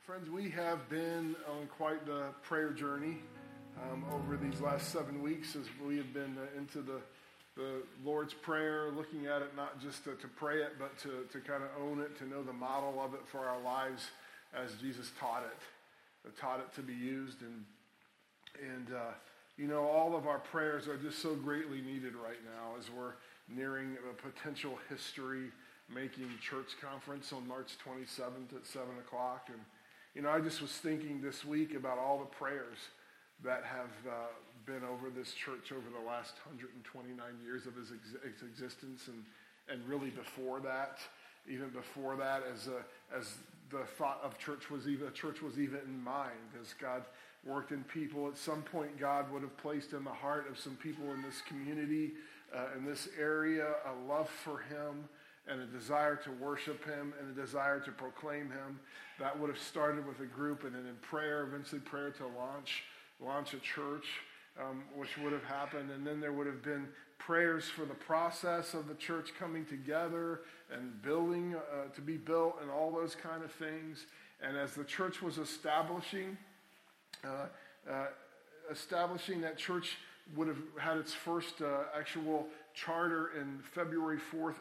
Friends, we have been on quite the prayer journey over these last 7 weeks as we have been into the Lord's Prayer, looking at it not just to pray it, but to kind of own it, to know the model of it for our lives as Jesus taught it to be used. And all of our prayers are just so greatly needed right now as we're nearing a potential history-making church conference on March 27th at 7 o'clock. And I just was thinking this week about all the prayers that have been over this church over the last 129 years of its existence, and really before that, even before that, as the thought of church was even in mind, as God worked in people. At some point, God would have placed in the heart of some people in this community, in this area, a love for Him, and a desire to worship Him, and a desire to proclaim Him. That would have started with a group, and then in prayer, eventually prayer to launch a church, which would have happened. And then there would have been prayers for the process of the church coming together and building to be built and all those kind of things. And as the church was establishing that church would have had its first actual charter in February 4th,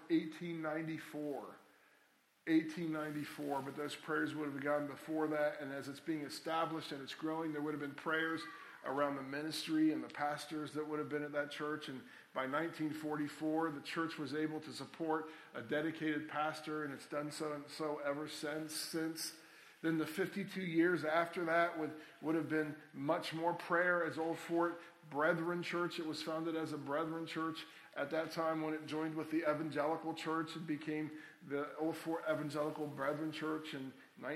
1894, but those prayers would have begun before that. And as it's being established and it's growing, there would have been prayers around the ministry and the pastors that would have been at that church. And by 1944, the church was able to support a dedicated pastor, and it's done so ever since. Then the 52 years after that would have been much more prayer as Old Fort Brethren Church. It was founded as a Brethren Church at that time when it joined with the Evangelical Church. It became the Old Fort Evangelical Brethren Church in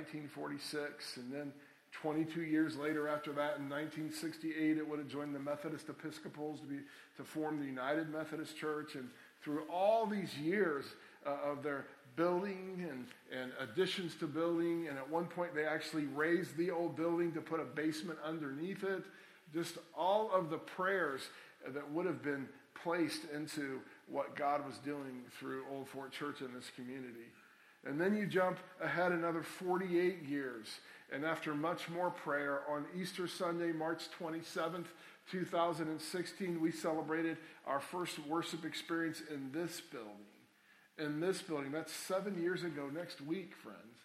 1946. And then 22 years later after that, in 1968, it would have joined the Methodist Episcopals to form the United Methodist Church. And through all these years of their building and additions to building, and at one point they actually raised the old building to put a basement underneath it. Just all of the prayers that would have been placed into what God was doing through Old Fort Church in this community. And then you jump ahead another 48 years, and after much more prayer, on Easter Sunday, March 27th, 2016, we celebrated our first worship experience in this building. That's 7 years ago next week, friends.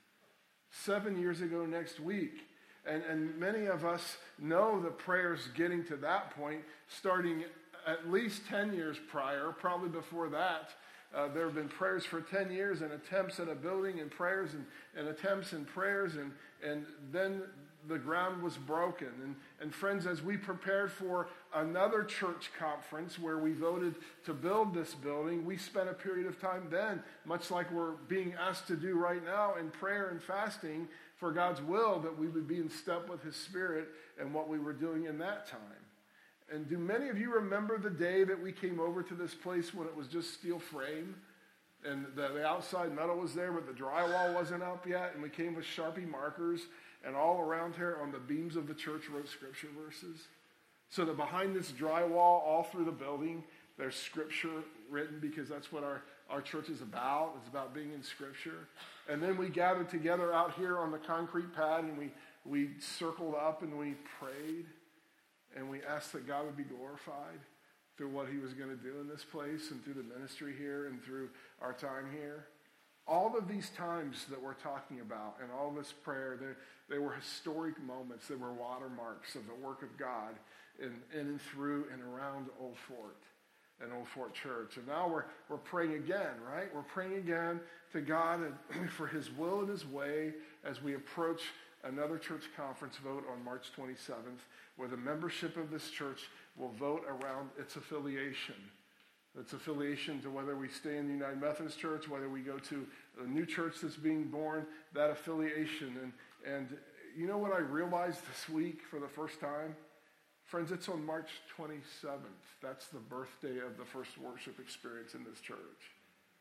7 years ago next week. And many of us know the prayers getting to that point, starting at least 10 years prior, probably before that. There have been prayers for 10 years and attempts at a building and prayers and attempts and prayers, and then the ground was broken. And friends, as we prepared for another church conference where we voted to build this building, we spent a period of time then, much like we're being asked to do right now, in prayer and fasting for God's will, that we would be in step with His Spirit and what we were doing in that time. And do many of you remember the day that we came over to this place when it was just steel frame? And the outside metal was there, but the drywall wasn't up yet. And we came with Sharpie markers, and all around here on the beams of the church wrote scripture verses. So that behind this drywall, all through the building, there's scripture written, because that's what our church is about. It's about being in scripture. And then we gathered together out here on the concrete pad, and we circled up and we prayed. And we asked that God would be glorified through what He was going to do in this place, and through the ministry here, and through our time here. All of these times that we're talking about, and all this prayer, they were historic moments. They were watermarks of the work of God in and through and around Old Fort and Old Fort Church. And now we're praying again, right? We're praying again to God and for His will and His way as we approach another church conference vote on March 27th, where the membership of this church will vote around its affiliation. Its affiliation to whether we stay in the United Methodist Church, whether we go to a new church that's being born, that affiliation. And you know what I realized this week for the first time? Friends, it's on March 27th. That's the birthday of the first worship experience in this church.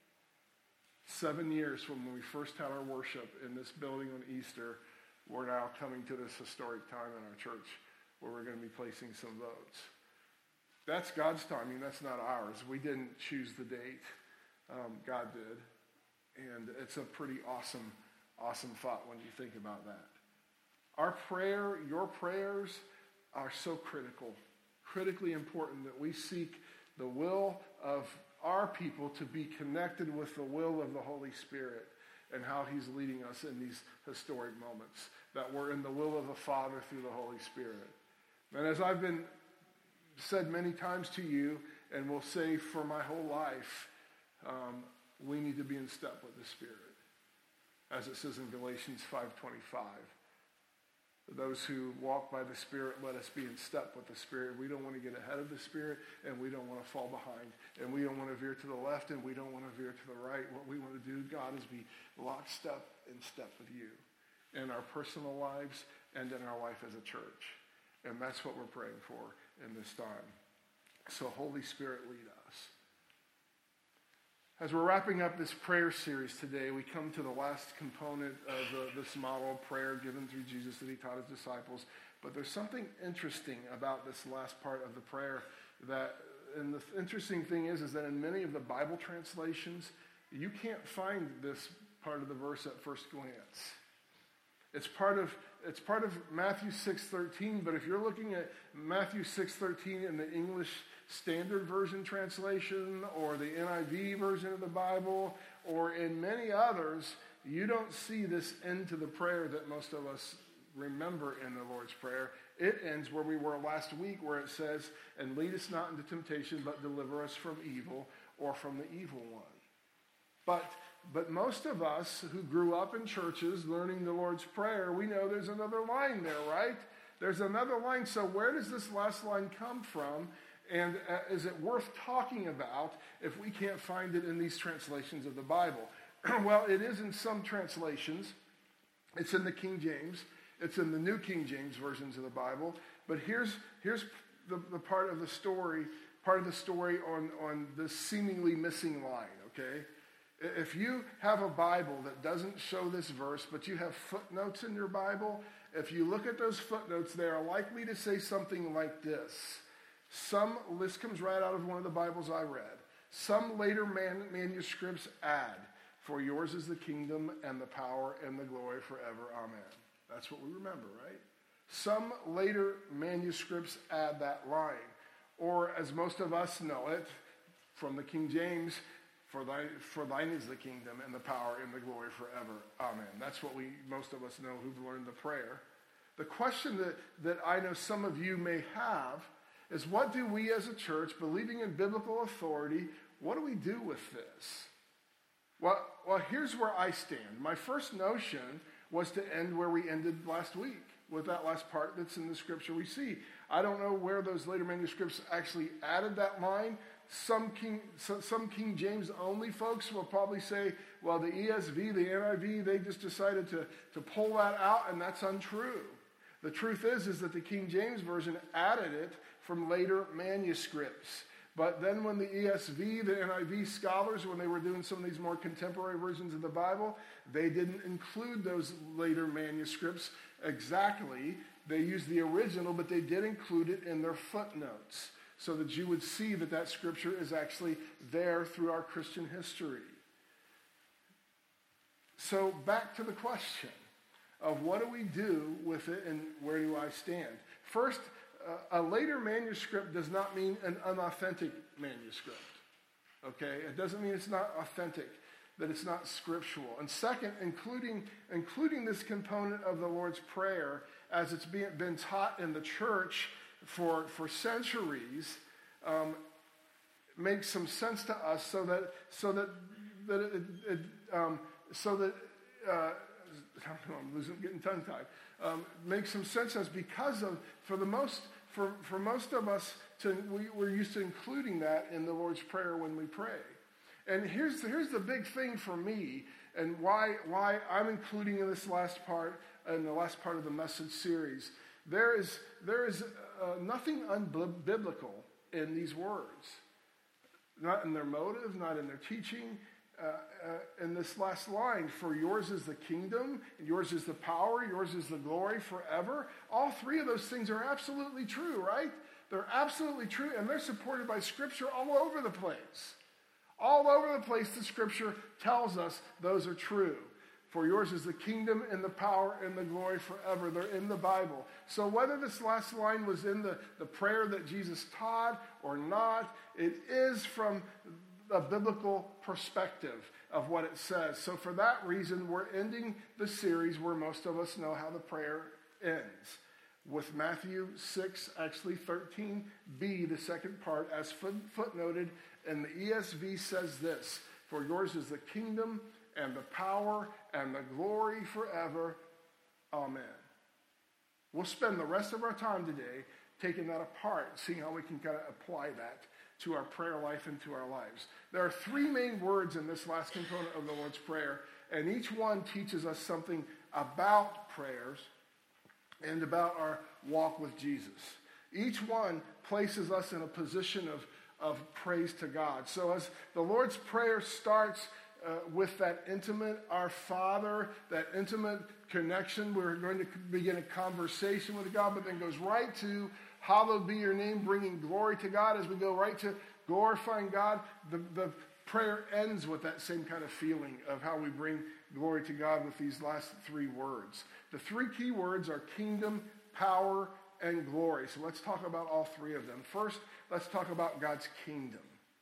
7 years from when we first had our worship in this building on Easter, we're now coming to this historic time in our church where we're going to be placing some votes. That's God's timing. That's not ours. We didn't choose the date. God did. And it's a pretty awesome thought when you think about that. Our prayer, your prayers are so critical, critically important that we seek the will of our people to be connected with the will of the Holy Spirit and how he's leading us in these historic moments, that we're in the will of the Father through the Holy Spirit. And as I've been said many times to you, and will say for my whole life, we need to be in step with the Spirit. As it says in Galatians 5:25. Those who walk by the Spirit, let us be in step with the Spirit. We don't want to get ahead of the Spirit, and we don't want to fall behind. And we don't want to veer to the left, and we don't want to veer to the right. What we want to do, God, is be lockstep in step with you in our personal lives and in our life as a church. And that's what we're praying for in this time. So Holy Spirit, lead us. As we're wrapping up this prayer series today, we come to the last component of this model of prayer given through Jesus that he taught his disciples. But there's something interesting about this last part of the prayer and the interesting thing is that in many of the Bible translations, you can't find this part of the verse at first glance. It's part of Matthew 6:13, but if you're looking at Matthew 6:13 in the English Standard Version translation or the NIV version of the Bible or in many others, you don't see this end to the prayer that most of us remember in the Lord's Prayer. It ends where we were last week, where it says, "And lead us not into temptation, but deliver us from evil," or from the evil one. But most of us who grew up in churches learning the Lord's Prayer, we know there's another line there, right? There's another line. So where does this last line come from? And is it worth talking about if we can't find it in these translations of the Bible? Well, it is in some translations. It's in the King James. It's in the New King James versions of the Bible. But here's the part of the story on this seemingly missing line, okay? If you have a Bible that doesn't show this verse, but you have footnotes in your Bible, if you look at those footnotes, they are likely to say something like this. This comes right out of one of the Bibles I read. Some later manuscripts add, "For yours is the kingdom and the power and the glory forever. Amen." That's what we remember, right? Some later manuscripts add that line. Or as most of us know it, from the King James, For thine is the kingdom and the power and the glory forever. Amen. That's what most of us know who've learned the prayer. The question that I know some of you may have is, what do we as a church, believing in biblical authority, what do we do with this? Well, here's where I stand. My first notion was to end where we ended last week, with that last part that's in the scripture we see. I don't know where those later manuscripts actually added that line. Some King James only folks will probably say, well, the ESV, the NIV, they just decided to pull that out, and that's untrue. The truth is that the King James Version added it from later manuscripts. But then when the ESV, the NIV scholars, when they were doing some of these more contemporary versions of the Bible, they didn't include those later manuscripts exactly. They used the original, but they did include it in their footnotes, so that you would see that scripture is actually there through our Christian history. So back to the question of what do we do with it and where do I stand? First, a later manuscript does not mean an unauthentic manuscript. Okay? It doesn't mean it's not authentic, that it's not scriptural. And second, including this component of the Lord's Prayer as it's been taught in the church for centuries, makes some sense to us so that I'm getting tongue-tied. Makes some sense to us because of, for most of us, we're used to including that in the Lord's Prayer when we pray. And here's the big thing for me, and why I'm including in this last part, in the last part of the message series. There is nothing unbiblical in these words. Not in their motive, not in their teaching. In this last line, for yours is the kingdom, yours is the power, yours is the glory forever. All three of those things are absolutely true, right? They're absolutely true, and they're supported by Scripture all over the place. All over the place, the Scripture tells us those are true. For yours is the kingdom and the power and the glory forever. They're in the Bible. So whether this last line was in the prayer that Jesus taught or not, it is from a biblical perspective of what it says. So for that reason, we're ending the series where most of us know how the prayer ends, with Matthew 6, actually 13b, the second part, as footnoted, and the ESV says this: for yours is the kingdom and the power and the glory forever. Amen. We'll spend the rest of our time today taking that apart, seeing how we can kind of apply that to our prayer life and to our lives. There are three main words in this last component of the Lord's Prayer, and each one teaches us something about prayers and about our walk with Jesus. Each one places us in a position of praise to God. So as the Lord's Prayer starts with that intimate Our Father, that intimate connection, we're going to begin a conversation with God, but then goes right to hallowed be your name, bringing glory to God. As we go right to glorifying God, the prayer ends with that same kind of feeling of how we bring glory to God with these last three words. The three key words are kingdom, power, and glory. So let's talk about all three of them. First, let's talk about God's kingdom.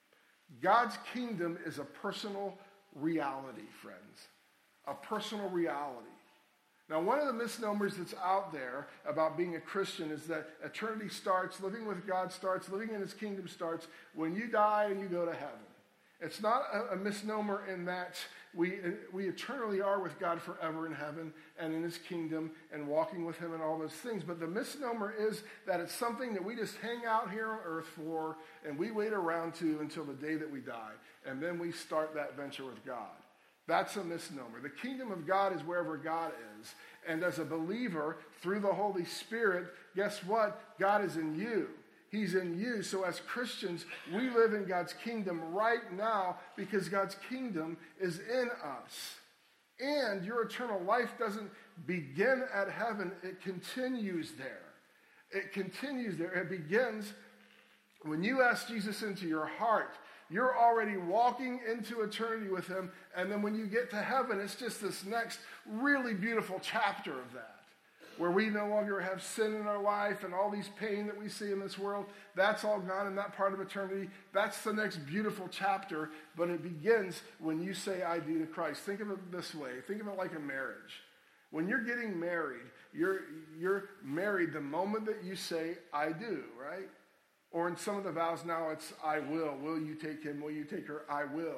God's kingdom is a personal reality, friends. A personal reality. Now, one of the misnomers that's out there about being a Christian is that eternity starts, living with God starts, living in his kingdom starts when you die and you go to heaven. It's not a misnomer in that we eternally are with God forever in heaven and in his kingdom and walking with him and all those things. But the misnomer is that it's something that we just hang out here on earth for and we wait around to until the day that we die. And then we start that venture with God. That's a misnomer. The kingdom of God is wherever God is. And as a believer, through the Holy Spirit, guess what? God is in you. He's in you. So as Christians, we live in God's kingdom right now because God's kingdom is in us. And your eternal life doesn't begin at heaven. It continues there. It continues there. It begins when you ask Jesus into your heart. You're already walking into eternity with him. And then when you get to heaven, it's just this next really beautiful chapter of that, where we no longer have sin in our life and all these pain that we see in this world. That's all gone in that part of eternity. That's the next beautiful chapter, but it begins when you say, I do to Christ. Think of it this way. Think of it like a marriage. When you're getting married, you're married the moment that you say, I do, right? Or in some of the vows now, it's I will. Will you take him? Will you take her? I will.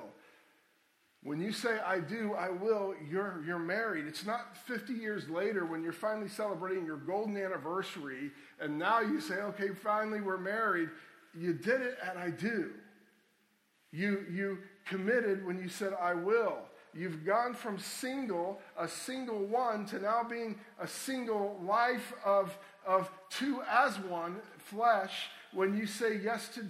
When you say, I do, I will, you're married. It's not 50 years later when you're finally celebrating your golden anniversary, and now you say, okay, finally we're married. You did it at I do. You committed when you said, I will. You've gone from a single one, to now being a single life of two as one flesh. When you say yes to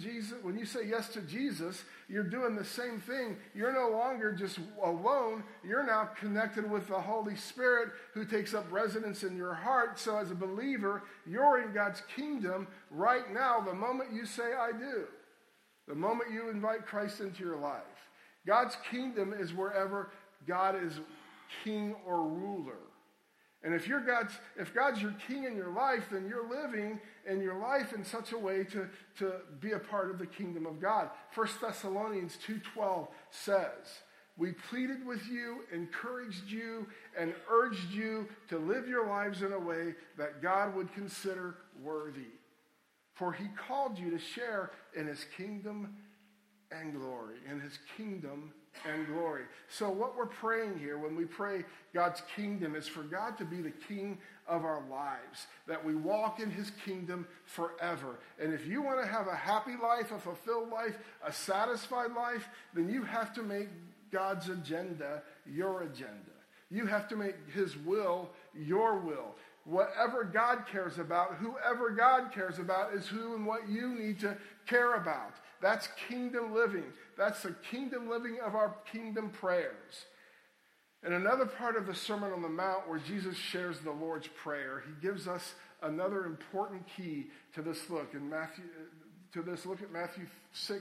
Jesus, you're doing the same thing. You're no longer just alone. You're now connected with the Holy Spirit who takes up residence in your heart. So as a believer, you're in God's kingdom right now the moment you say, I do. The moment you invite Christ into your life. God's kingdom is wherever God is king or ruler. And if God's your king in your life, then you're living in your life in such a way to be a part of the kingdom of God. 1 Thessalonians 2:12 says, we pleaded with you, encouraged you, and urged you to live your lives in a way that God would consider worthy. For he called you to share in his kingdom and glory, in his kingdom and glory. So what we're praying here when we pray God's kingdom is for God to be the king of our lives, that we walk in his kingdom forever. And if you want to have a happy life, a fulfilled life, a satisfied life, then you have to make God's agenda your agenda. You have to make his will your will. Whatever God cares about, whoever God cares about is who and what you need to care about. That's kingdom living. That's the kingdom living of our kingdom prayers. In another part of the Sermon on the Mount where Jesus shares the Lord's Prayer, he gives us another important key to this look. Look at Matthew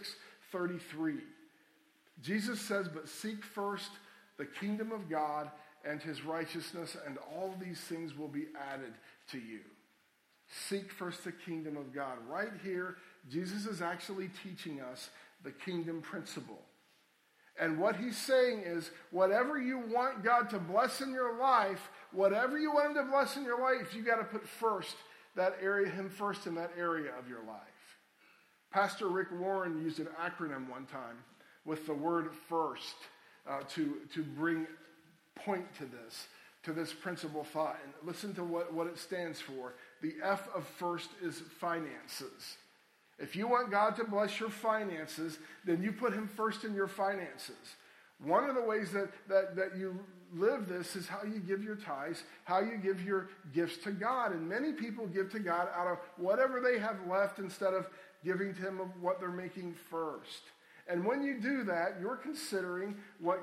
6:33. Jesus says, but seek first the kingdom of God and his righteousness, and all these things will be added to you. Seek first the kingdom of God. Right here, Jesus is actually teaching us the kingdom principle. And what he's saying is, whatever you want God to bless in your life, whatever you want him to bless in your life, you got to put him first in that area of your life. Pastor Rick Warren used an acronym one time with the word first to point to this principal thought. And listen to what it stands for. The F of first is finances. If you want God to bless your finances, then you put him first in your finances. One of the ways that you live this is how you give your tithes, how you give your gifts to God. And many people give to God out of whatever they have left instead of giving to him of what they're making first. And when you do that, you're considering what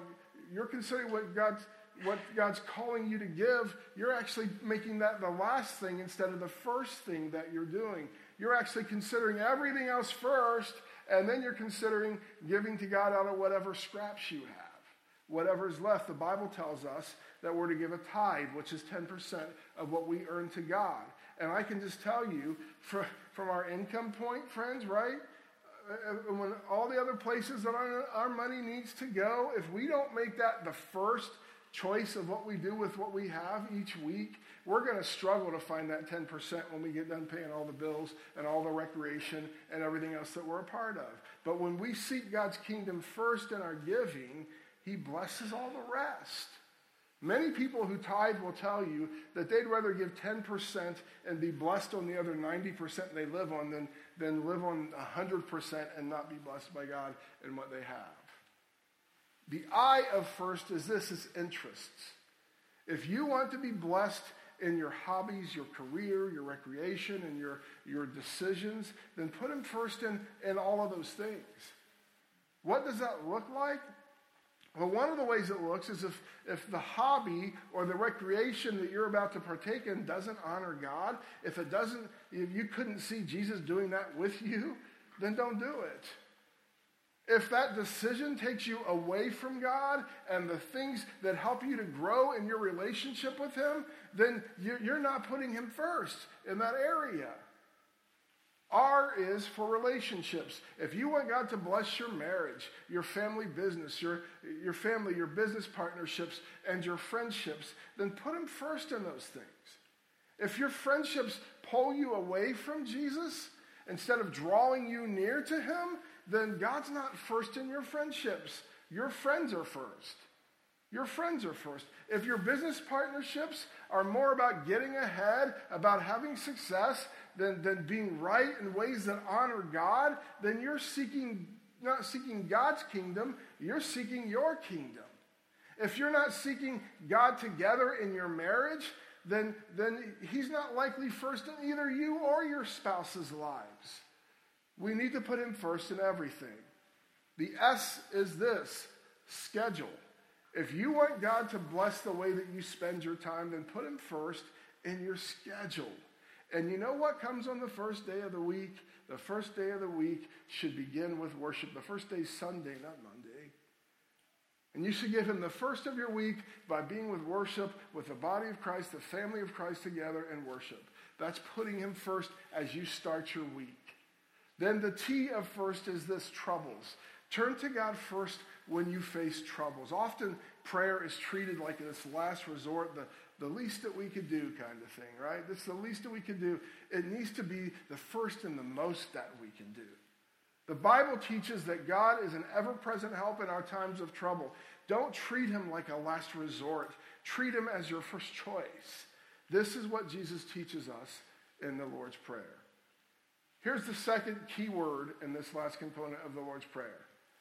God's calling you to give. You're actually making that the last thing instead of the first thing that you're doing. You're actually considering everything else first, and then you're considering giving to God out of whatever scraps you have, whatever is left. The Bible tells us that we're to give a tithe, which is 10% of what we earn to God. And I can just tell you, from our income point, friends, right? When all the other places that our money needs to go, if we don't make that the first choice of what we do with what we have each week, we're going to struggle to find that 10% when we get done paying all the bills and all the recreation and everything else that we're a part of. But when we seek God's kingdom first in our giving, he blesses all the rest. Many people who tithe will tell you that they'd rather give 10% and be blessed on the other 90% they live on than live on 100% and not be blessed by God in what they have. The I of first is interests. If you want to be blessed in your hobbies, your career, your recreation, and your decisions, then put him first in all of those things. What does that look like? Well, one of the ways it looks is if the hobby or the recreation that you're about to partake in doesn't honor God, if you couldn't see Jesus doing that with you, then don't do it. If that decision takes you away from God and the things that help you to grow in your relationship with him, then you're not putting him first in that area. R is for relationships. If you want God to bless your marriage, your family business, your family, your business partnerships, and your friendships, then put him first in those things. If your friendships pull you away from Jesus instead of drawing you near to him, then God's not first in your friendships. Your friends are first. Your friends are first. If your business partnerships are more about getting ahead, about having success, than being right in ways that honor God, then you're not seeking God's kingdom, you're seeking your kingdom. If you're not seeking God together in your marriage, then he's not likely first in either you or your spouse's lives. We need to put him first in everything. The S is this: schedule. If you want God to bless the way that you spend your time, then put him first in your schedule. And you know what comes on the first day of the week? The first day of the week should begin with worship. The first day is Sunday, not Monday. And you should give him the first of your week by being with worship, with the body of Christ, the family of Christ together in worship. That's putting him first as you start your week. Then the T of first is this: troubles. Turn to God first when you face troubles. Often prayer is treated like this last resort, the least that we could do kind of thing, right? It's the least that we can do. It needs to be the first and the most that we can do. The Bible teaches that God is an ever-present help in our times of trouble. Don't treat him like a last resort. Treat him as your first choice. This is what Jesus teaches us in the Lord's Prayer. Here's the second key word in this last component of the Lord's Prayer.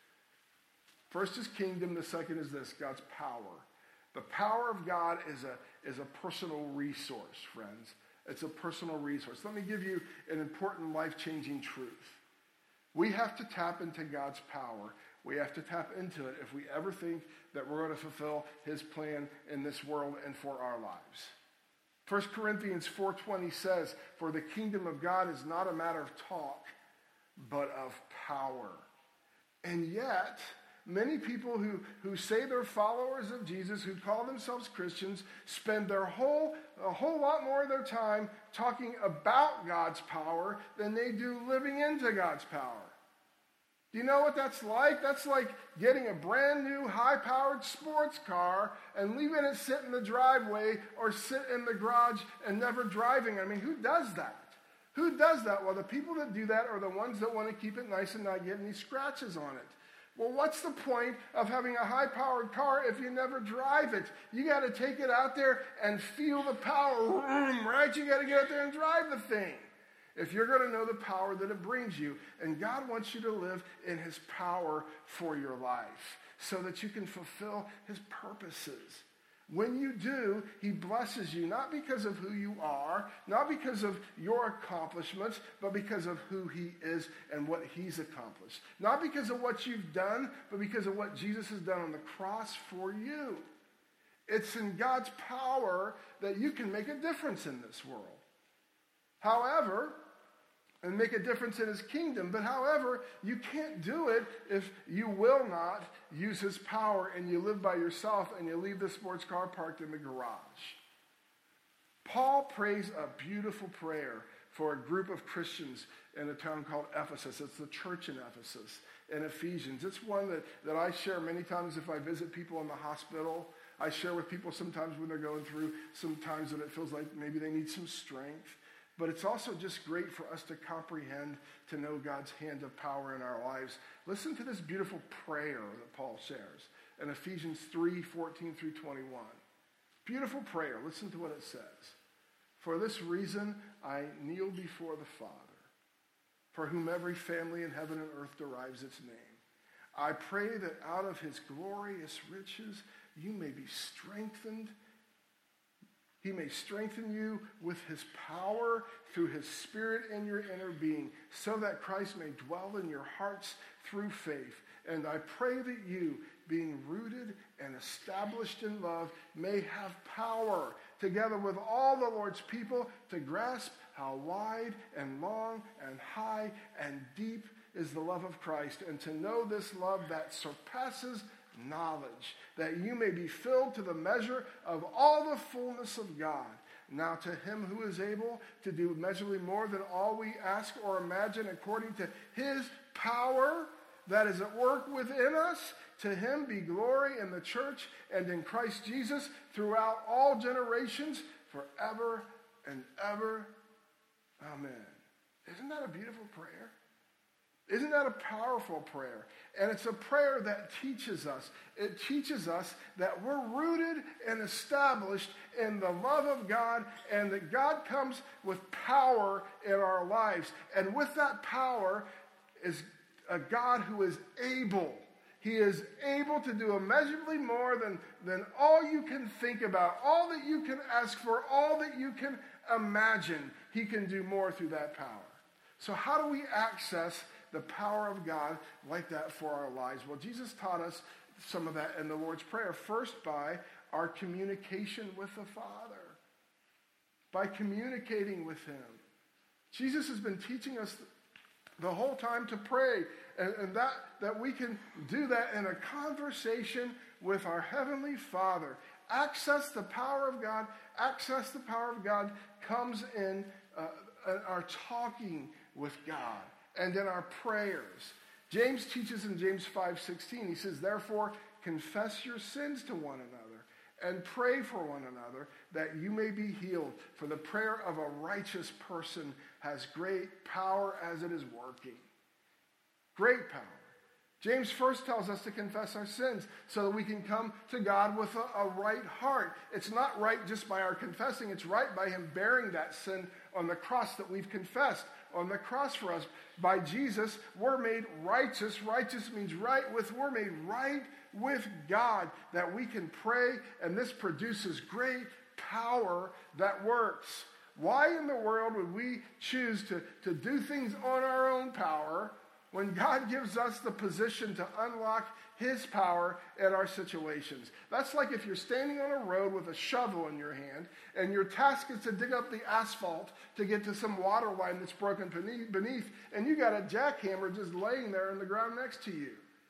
First is kingdom. The second is this: God's power. The power of God is a personal resource, friends. It's a personal resource. Let me give you an important life-changing truth. We have to tap into God's power. We have to tap into it if we ever think that we're going to fulfill his plan in this world and for our lives. 1 Corinthians 4:20 says, "For the kingdom of God is not a matter of talk, but of power." And yet, Many people who say they're followers of Jesus, who call themselves Christians, spend a whole lot more of their time talking about God's power than they do living into God's power. Do you know what that's like? That's like getting a brand new high-powered sports car and leaving it sit in the driveway or sit in the garage and never driving. I mean, who does that? Who does that? Well, the people that do that are the ones that want to keep it nice and not get any scratches on it. Well, what's the point of having a high-powered car if you never drive it? You got to take it out there and feel the power, right? You got to get out there and drive the thing if you're going to know the power that it brings you. And God wants you to live in his power for your life so that you can fulfill his purposes. When you do, he blesses you, not because of who you are, not because of your accomplishments, but because of who he is and what he's accomplished. Not because of what you've done, but because of what Jesus has done on the cross for you. It's in God's power that you can make a difference in this world. However, and make a difference in his kingdom. But however, you can't do it if you will not use his power and you live by yourself and you leave the sports car parked in the garage. Paul prays a beautiful prayer for a group of Christians in a town called Ephesus. It's the church in Ephesus in Ephesians. It's one that I share many times if I visit people in the hospital. I share with people sometimes when they're going through some times that it feels like maybe they need some strength. But it's also just great for us to comprehend, to know God's hand of power in our lives. Listen to this beautiful prayer that Paul shares in Ephesians 3:14 through 21. Beautiful prayer. Listen to what it says. For this reason, I kneel before the Father, for whom every family in heaven and earth derives its name. I pray that out of his glorious riches, you may be strengthened. He may strengthen you with his power through his Spirit in your inner being, so that Christ may dwell in your hearts through faith. And I pray that you, being rooted and established in love, may have power, together with all the Lord's people, to grasp how wide and long and high and deep is the love of Christ, and to know this love that surpasses knowledge, that you may be filled to the measure of all the fullness of God. Now to him who is able to do immeasurably more than all we ask or imagine, according to his power that is at work within us, to him be glory in the church and in Christ Jesus throughout all generations, forever and ever. Amen. Isn't that a beautiful prayer? Isn't that a powerful prayer? And it's a prayer that teaches us. It teaches us that we're rooted and established in the love of God, and that God comes with power in our lives. And with that power is a God who is able. He is able to do immeasurably more than all you can think about, all that you can ask for, all that you can imagine. He can do more through that power. So how do we access the power of God like that for our lives? Well, Jesus taught us some of that in the Lord's Prayer. First, by our communication with the Father. By communicating with him. Jesus has been teaching us the whole time to pray. And that we can do that in a conversation with our Heavenly Father. Access the power of God. Access the power of God comes in our talking with God and in our prayers. James teaches in James 5:16, he says, therefore, confess your sins to one another and pray for one another that you may be healed. For the prayer of a righteous person has great power as it is working. Great power. James first tells us to confess our sins so that we can come to God with a right heart. It's not right just by our confessing. It's right by him bearing that sin on the cross that we've confessed. On the cross for us. By Jesus, we're made righteous. Righteous means we're made right with God, that we can pray, and this produces great power that works. Why in the world would we choose to do things on our own power when God gives us the position to unlock his power in our situations? That's like if you're standing on a road with a shovel in your hand, and your task is to dig up the asphalt to get to some water line that's broken beneath, and you got a jackhammer just laying there in the ground next to you.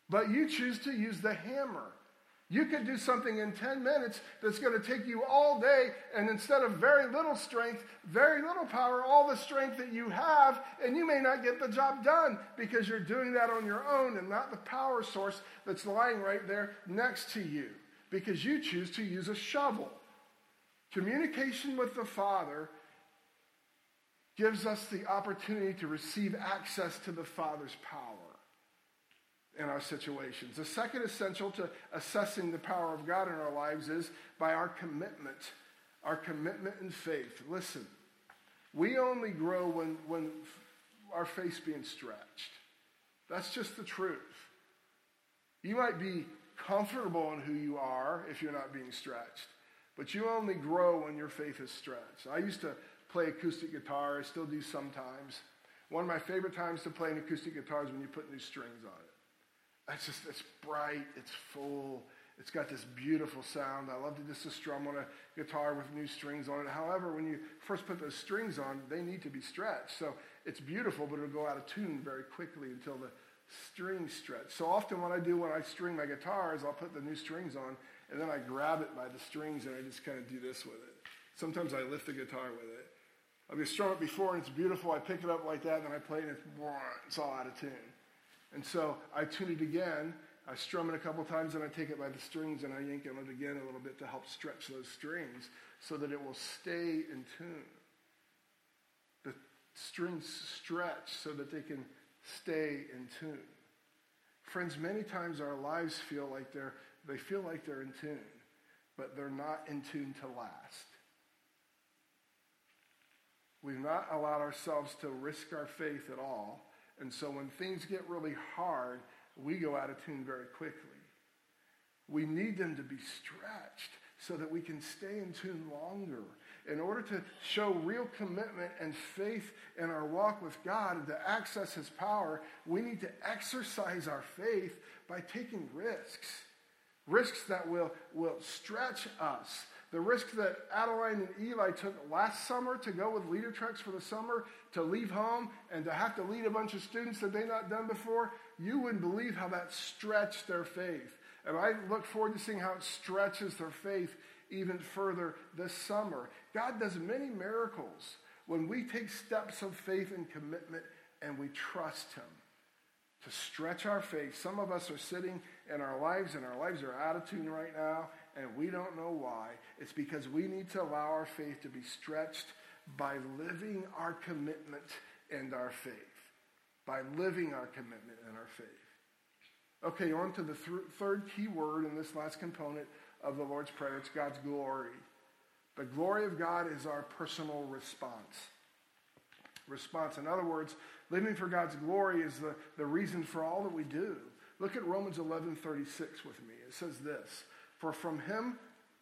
But you choose to use the hammer. You could do something in 10 minutes that's going to take you all day, and instead of very little strength, very little power, all the strength that you have, and you may not get the job done because you're doing that on your own and not the power source that's lying right there next to you because you choose to use a shovel. Communication with the Father gives us the opportunity to receive access to the Father's power in our situations. The second essential to assessing the power of God in our lives is by our commitment in faith. Listen, we only grow when our faith's being stretched. That's just the truth. You might be comfortable in who you are if you're not being stretched, but you only grow when your faith is stretched. I used to play acoustic guitar. I still do sometimes. One of my favorite times to play an acoustic guitar is when you put new strings on it. It's bright, it's full, it's got this beautiful sound. I love to just strum on a guitar with new strings on it. However, when you first put those strings on, they need to be stretched. So it's beautiful, but it'll go out of tune very quickly until the strings stretch. So often what I do when I string my guitar is I'll put the new strings on, and then I grab it by the strings, and I just kind of do this with it. Sometimes I lift the guitar with it. I've been strung it before, and it's beautiful. I pick it up like that, and then I play it, and it's all out of tune. And so I tune it again, I strum it a couple times, and I take it by the strings, and I yank on it again a little bit to help stretch those strings so that it will stay in tune. The strings stretch so that they can stay in tune. Friends, many times our lives feel like they're in tune, but they're not in tune to last. We've not allowed ourselves to risk our faith at all. And so when things get really hard, we go out of tune very quickly. We need them to be stretched so that we can stay in tune longer. In order to show real commitment and faith in our walk with God and to access his power, we need to exercise our faith by taking risks. Risks that will stretch us. The risk that Adeline and Eli took last summer to go with Leader Treks for the summer, to leave home and to have to lead a bunch of students that they'd not done before, you wouldn't believe how that stretched their faith. And I look forward to seeing how it stretches their faith even further this summer. God does many miracles when we take steps of faith and commitment and we trust him to stretch our faith. Some of us are sitting in our lives and our lives are out of tune right now, and we don't know why. It's because we need to allow our faith to be stretched by living our commitment and our faith. By living our commitment and our faith. Okay, on to the third key word in this last component of the Lord's Prayer. It's God's glory. The glory of God is our personal response. In other words, living for God's glory is the reason for all that we do. Look at Romans 11:36 with me. It says this, For from him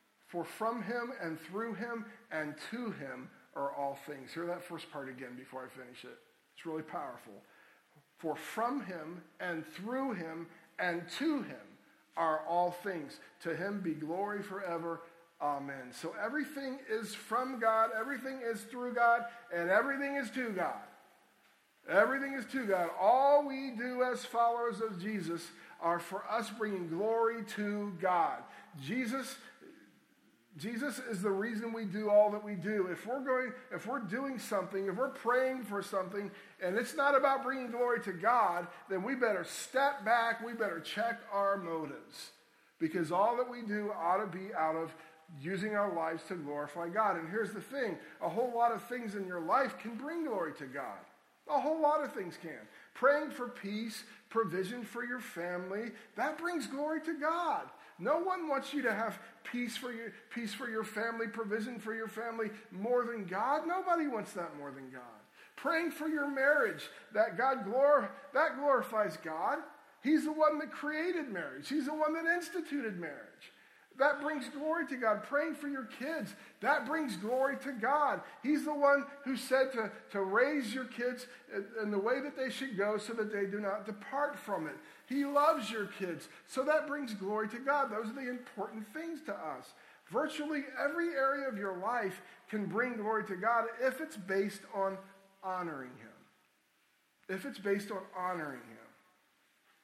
and through him and to him are all things. Hear that first part again before I finish it. It's really powerful. For from him and through him and to him are all things. To him be glory forever. Amen. So everything is from God, everything is through God, and everything is to God. Everything is to God. All we do as followers of Jesus are for us bringing glory to God. Jesus is the reason we do all that we do. If we're doing something, if we're praying for something, and it's not about bringing glory to God, then we better step back, we better check our motives. Because all that we do ought to be out of using our lives to glorify God. And here's the thing, a whole lot of things in your life can bring glory to God. A whole lot of things can. Praying for peace, provision for your family, that brings glory to God. No one wants you to have peace for your family, provision for your family more than God. Nobody wants that more than God. Praying for your marriage, that glorifies God. He's the one that created marriage. He's the one that instituted marriage. That brings glory to God. Praying for your kids, that brings glory to God. He's the one who said to raise your kids in the way that they should go so that they do not depart from it. He loves your kids, so that brings glory to God. Those are the important things to us. Virtually every area of your life can bring glory to God if it's based on honoring him. If it's based on honoring him.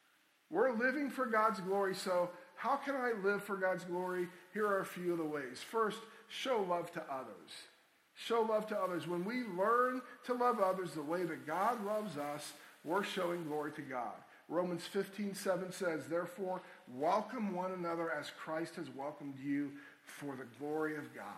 We're living for God's glory, so how can I live for God's glory? Here are a few of the ways. First, show love to others. Show love to others. When we learn to love others the way that God loves us, we're showing glory to God. Romans 15:7 says, therefore, welcome one another as Christ has welcomed you for the glory of God.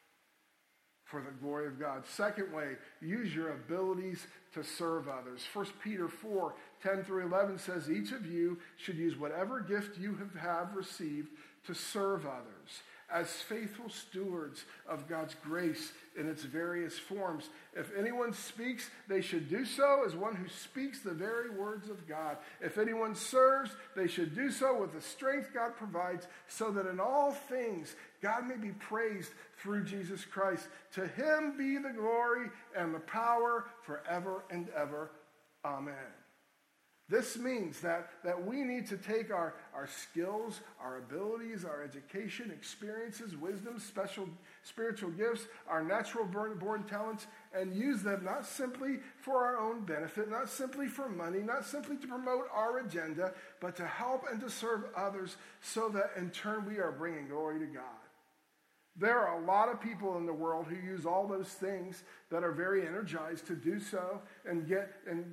For the glory of God. Second way, use your abilities to serve others. 1 Peter 4:10-11 says, each of you should use whatever gift you have received to serve others as faithful stewards of God's grace in its various forms. If anyone speaks, they should do so as one who speaks the very words of God. If anyone serves, they should do so with the strength God provides, so that in all things God may be praised through Jesus Christ. To him be the glory and the power forever and ever. Amen. This means that we need to take our skills, our abilities, our education, experiences, wisdom, special spiritual gifts, our natural born talents, and use them not simply for our own benefit, not simply for money, not simply to promote our agenda, but to help and to serve others so that in turn we are bringing glory to God. There are a lot of people in the world who use all those things that are very energized to do so and get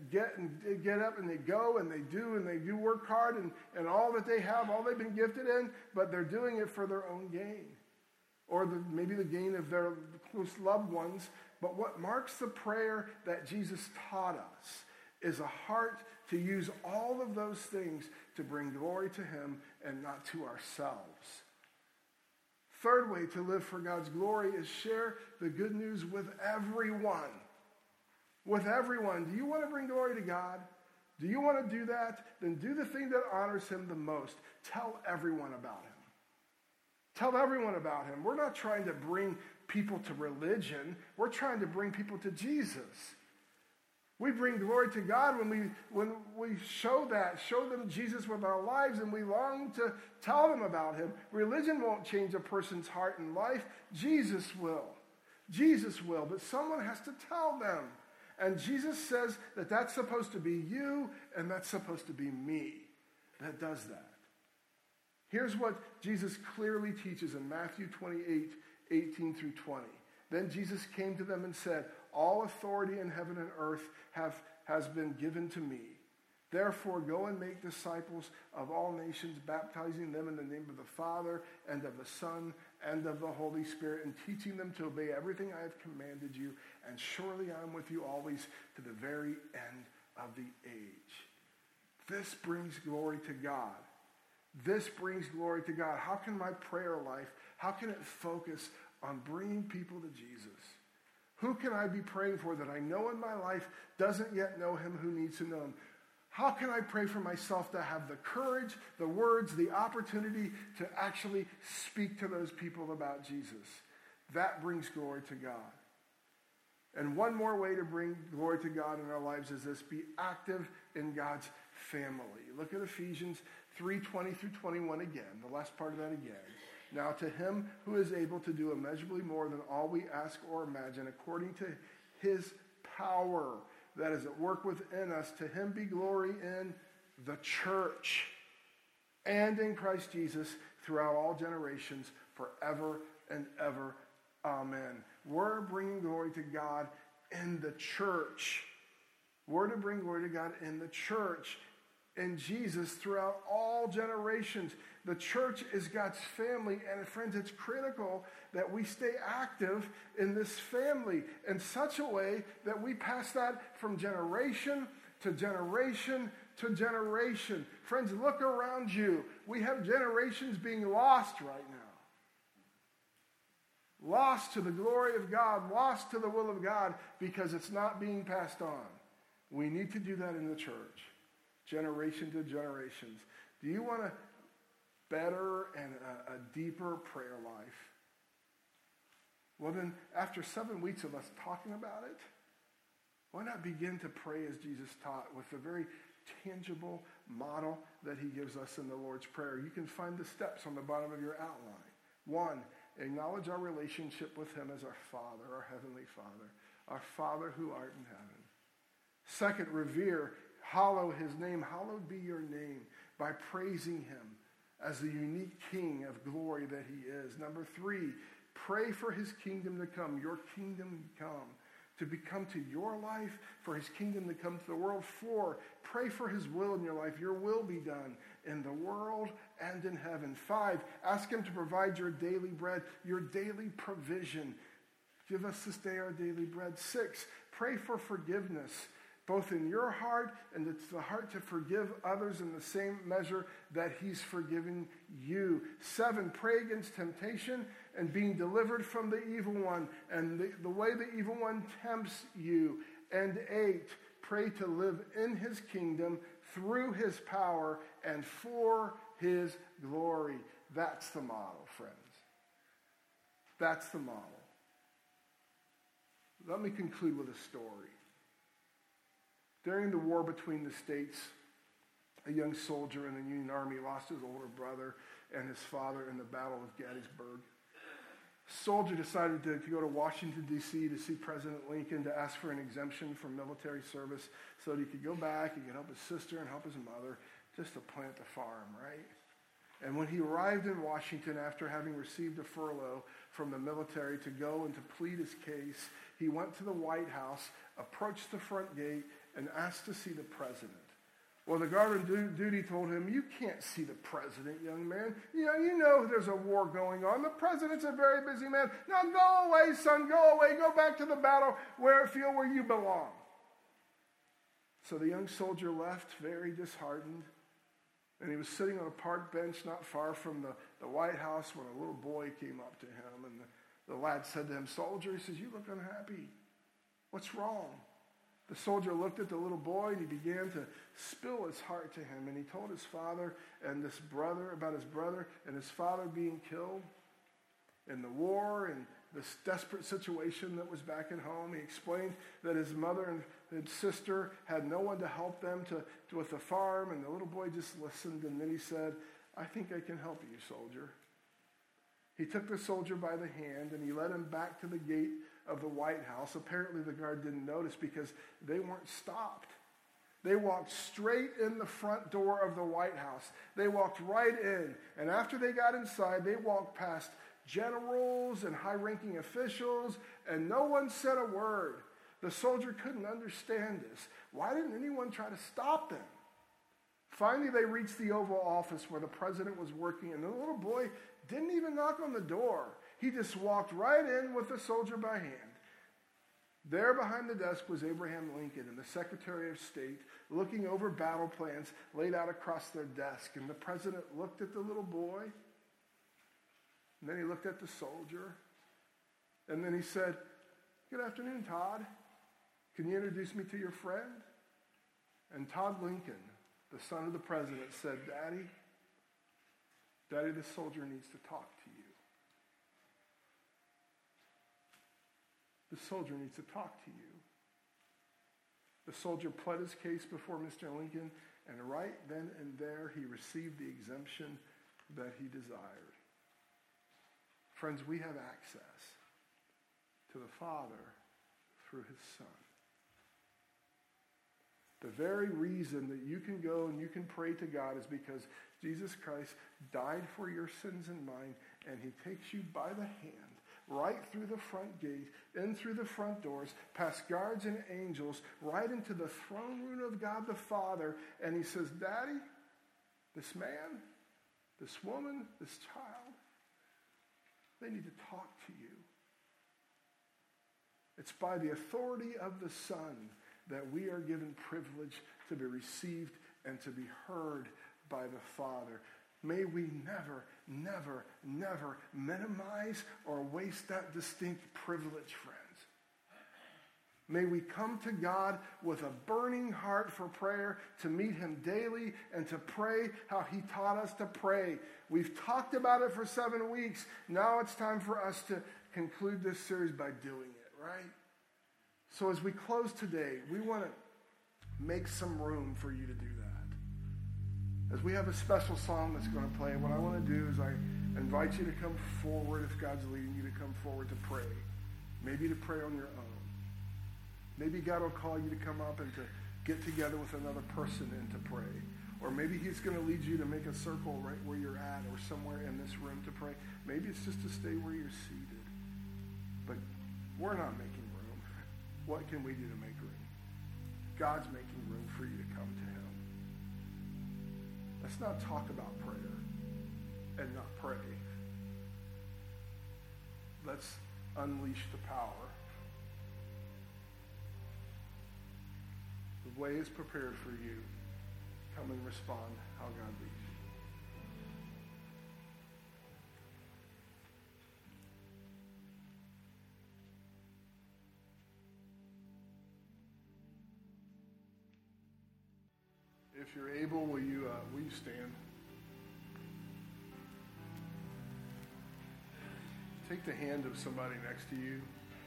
up and they go and they do work hard and all that they have, all they've been gifted in, but they're doing it for their own gain or maybe the gain of their close loved ones. But what marks the prayer that Jesus taught us is a heart to use all of those things to bring glory to him and not to ourselves. Third way to live for God's glory is share the good news with everyone. With everyone. Do you want to bring glory to God? Do you want to do that? Then do the thing that honors him the most. Tell everyone about him. Tell everyone about him. We're not trying to bring people to religion. We're trying to bring people to Jesus. We bring glory to God when we show them Jesus with our lives, and we long to tell them about him. Religion won't change a person's heart and life. Jesus will. Jesus will, but someone has to tell them. And Jesus says that that's supposed to be you, and that's supposed to be me that does that. Here's what Jesus clearly teaches in Matthew 28:18-20. Then Jesus came to them and said, all authority in heaven and earth has been given to me. Therefore, go and make disciples of all nations, baptizing them in the name of the Father and of the Son and of the Holy Spirit, and teaching them to obey everything I have commanded you. And surely I am with you always to the very end of the age. This brings glory to God. This brings glory to God. How can my prayer life, how can it focus on bringing people to Jesus? Who can I be praying for that I know in my life doesn't yet know him, who needs to know him? How can I pray for myself to have the courage, the words, the opportunity to actually speak to those people about Jesus? That brings glory to God. And one more way to bring glory to God in our lives is this: be active in God's family. Look at Ephesians 3:20-21 again, the last part of that again. Now to him who is able to do immeasurably more than all we ask or imagine, according to his power that is at work within us, to him be glory in the church and in Christ Jesus throughout all generations, forever and ever. Amen. We're bringing glory to God in the church. We're to bring glory to God in the church, in Jesus, throughout all generations. The church is God's family, and friends, it's critical that we stay active in this family in such a way that we pass that from generation to generation to generation. Friends, look around you. We have generations being lost right now. Lost to the glory of God, lost to the will of God, because it's not being passed on. We need to do that in the church, generation to generations. Do you want a better and a deeper prayer life? Well then, after 7 weeks of us talking about it, why not begin to pray as Jesus taught, with the very tangible model that he gives us in the Lord's Prayer? You can find the steps on the bottom of your outline. 1, acknowledge our relationship with him as our Father, our Heavenly Father, our Father who art in heaven. 2, revere, hallow his name. Hallowed be your name. by praising him as the unique King of glory that he is. Number 3, pray for his kingdom to come, your kingdom come, to become to your life, for his kingdom to come to the world. 4, pray for his will in your life. Your will be done in the world and in heaven. 5, ask him to provide your daily bread, your daily provision. Give us this day our daily bread. 6, pray for forgiveness, both in your heart and it's the heart to forgive others in the same measure that he's forgiven you. 7, pray against temptation and being delivered from the evil one and the way the evil one tempts you. And 8, pray to live in his kingdom through his power and for his glory. That's the model, friends. That's the model. Let me conclude with a story. During the war between the states, a young soldier in the Union Army lost his older brother and his father in the Battle of Gettysburg. The soldier decided to go to Washington, D.C. to see President Lincoln to ask for an exemption from military service so that he could go back, he could help his sister and help his mother just to plant the farm, right? And when he arrived in Washington after having received a furlough from the military to go and to plead his case, he went to the White House, approached the front gate, and asked to see the president. Well, the guard on duty told him, you can't see the president, young man. You know there's a war going on. The president's a very busy man. Now go away, son, go away. Go back to the field where you belong. So the young soldier left very disheartened. And he was sitting on a park bench not far from the White House when a little boy came up to him. And the lad said to him, soldier, he says, you look unhappy. What's wrong? The soldier looked at the little boy and he began to spill his heart to him. And he told his father and this brother about his brother and his father being killed in the war and this desperate situation that was back at home. He explained that his mother and sister had no one to help them with the farm. And the little boy just listened. And then he said, I think I can help you, soldier. He took the soldier by the hand and he led him back to the gate of the White House. Apparently the guard didn't notice because they weren't stopped. They walked straight in the front door of the White House. They walked right in. And after they got inside, they walked past generals and high-ranking officials, and no one said a word. The soldier couldn't understand this. Why didn't anyone try to stop them? Finally, they reached the Oval Office where the president was working, and the little boy didn't even knock on the door. He just walked right in with the soldier by hand. There behind the desk was Abraham Lincoln and the Secretary of State looking over battle plans laid out across their desk. And the president looked at the little boy, and then he looked at the soldier, and then he said, good afternoon, Todd. Can you introduce me to your friend? And Todd Lincoln, the son of the president, said, Daddy, this soldier needs to talk to you. The soldier needs to talk to you. The soldier pled his case before Mr. Lincoln, and right then and there he received the exemption that he desired. Friends, we have access to the Father through his Son. The very reason that you can go and you can pray to God is because Jesus Christ died for your sins and mine, and he takes you by the hand right through the front gate, in through the front doors, past guards and angels, right into the throne room of God the Father, and he says, Daddy, this man, this woman, this child, they need to talk to you. It's by the authority of the Son that we are given privilege to be received and to be heard by the Father. May we never, never, never minimize or waste that distinct privilege, friends. May we come to God with a burning heart for prayer, to meet him daily and to pray how he taught us to pray. We've talked about it for 7 weeks. Now it's time for us to conclude this series by doing it, right? So as we close today, we want to make some room for you to do that. As we have a special song that's going to play, what I want to do is I invite you to come forward if God's leading you to come forward to pray. Maybe to pray on your own. Maybe God will call you to come up and to get together with another person and to pray. Or maybe he's going to lead you to make a circle right where you're at or somewhere in this room to pray. Maybe it's just to stay where you're seated. But we're not making room. What can we do to make room? God's making room for you to come to him. Let's not talk about prayer and not pray. Let's unleash the power. The way is prepared for you. Come and respond how God leads you. If you're able, will you stand? Take the hand of somebody next to you.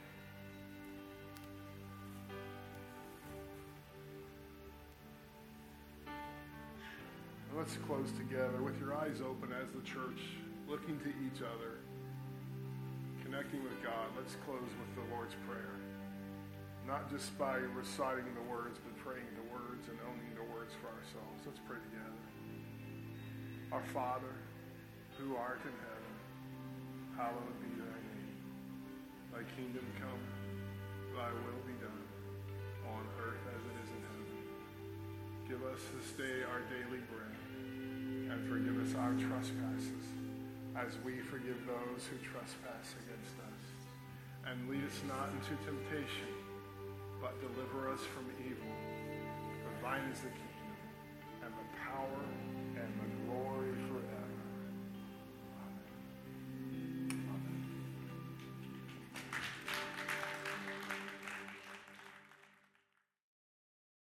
And let's close together with your eyes open as the church, looking to each other, connecting with God. Let's close with the Lord's Prayer. Not just by reciting the words, but praying the words and owning the words for ourselves. Let's pray together. Our Father, who art in heaven, hallowed be thy name. Thy kingdom come, thy will be done, on earth as it is in heaven. Give us this day our daily bread, and forgive us our trespasses, as we forgive those who trespass against us. And lead us not into temptation, but deliver us from evil. For thine is the